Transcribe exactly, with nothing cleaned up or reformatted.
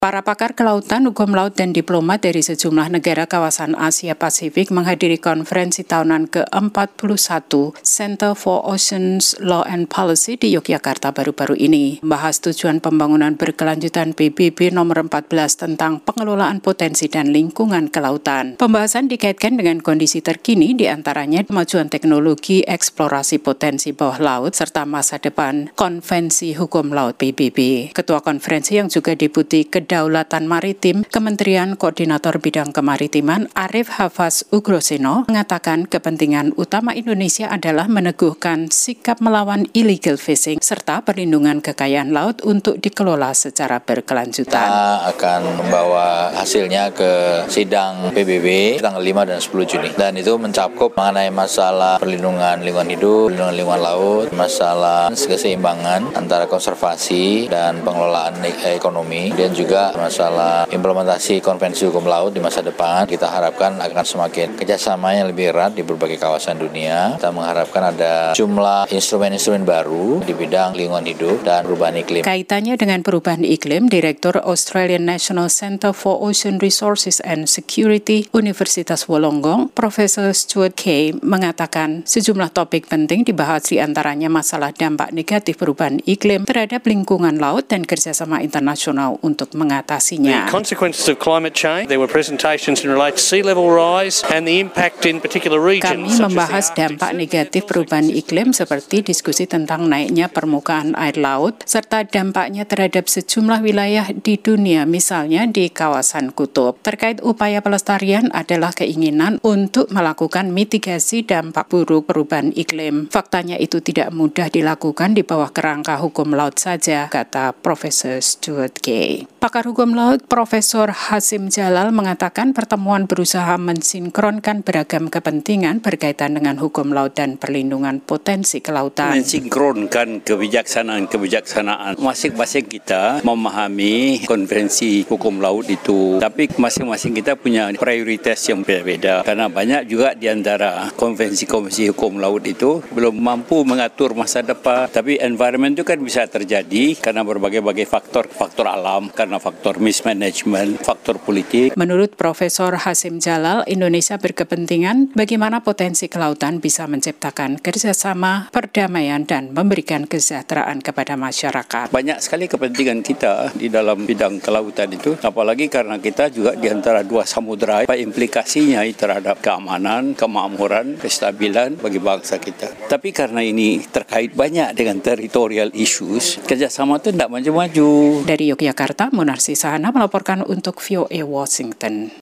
Para pakar kelautan, hukum laut, dan diplomat dari sejumlah negara kawasan Asia Pasifik menghadiri konferensi tahunan ke empat puluh satu Center for Oceans Law and Policy di Yogyakarta baru-baru ini, membahas tujuan pembangunan berkelanjutan P B B nomor empat belas tentang pengelolaan potensi dan lingkungan kelautan. Pembahasan dikaitkan dengan kondisi terkini, diantaranya kemajuan teknologi, eksplorasi potensi bawah laut, serta masa depan Konvensi Hukum Laut P B B. Ketua konferensi yang juga Deputi Kedaulatan Maritim Kementerian Koordinator Bidang Kemaritiman Arief Hafaz Ugroseno mengatakan kepentingan utama Indonesia adalah meneguhkan sikap melawan illegal fishing serta perlindungan kekayaan laut untuk dikelola secara berkelanjutan. Kita akan membawa hasilnya ke sidang P B B tanggal lima dan sepuluh Juni, dan itu mencakup mengenai masalah perlindungan lingkungan hidup, perlindungan lingkungan laut, masalah keseimbangan antara konservasi dan pengelolaan ekonomi, dan juga masalah implementasi konvensi hukum laut di masa depan. Kita harapkan akan semakin kerjasama yang lebih erat di berbagai kawasan dunia. Kita mengharapkan ada jumlah instrumen-instrumen baru di bidang lingkungan hidup dan perubahan iklim. Kaitannya dengan perubahan iklim, Direktur Australian National Centre for Ocean Resources and Security Universitas Wollongong, Profesor Stuart Kay, mengatakan sejumlah topik penting dibahas, di antaranya masalah dampak negatif perubahan iklim terhadap lingkungan laut dan kerjasama internasional untuk mengatasinya. The consequences of climate change. There were presentations in relation to sea level rise and the impact in particular regions. Kami membahas dampak negatif perubahan iklim seperti diskusi tentang naiknya permukaan air laut serta dampaknya terhadap sejumlah wilayah di dunia, misalnya di kawasan kutub. Terkait upaya pelestarian adalah keinginan untuk melakukan mitigasi dampak buruk perubahan iklim. Faktanya itu tidak mudah dilakukan di bawah kerangka hukum laut saja, kata Profesor Stuart Kay. Pakar hukum laut Profesor Hasim Jalal mengatakan pertemuan berusaha mensinkronkan beragam kepentingan berkaitan dengan hukum laut dan perlindungan potensi kelautan. Mensinkronkan kebijaksanaan-kebijaksanaan. Masing-masing kita memahami konvensi hukum laut itu, tapi masing-masing kita punya prioritas yang berbeda. Karena banyak juga di antara konvensi-konvensi hukum laut itu belum mampu mengatur masa depan. Tapi environment itu kan bisa terjadi karena berbagai-bagai faktor, faktor alam, karena faktor mismanagement, faktor politik. Menurut Profesor Hasim Jalal, Indonesia berkepentingan bagaimana potensi kelautan bisa menciptakan kerjasama, perdamaian, dan memberikan kesejahteraan kepada masyarakat. Banyak sekali kepentingan kita di dalam bidang kelautan itu, apalagi karena kita juga di antara dua samudera, apa implikasinya terhadap keamanan, kemakmuran, kestabilan bagi bangsa kita. Tapi karena ini terkait banyak dengan territorial issues, kerjasama itu tidak maju-maju. Dari Yogyakarta, Munarsi Sahana melaporkan untuk V O A Washington.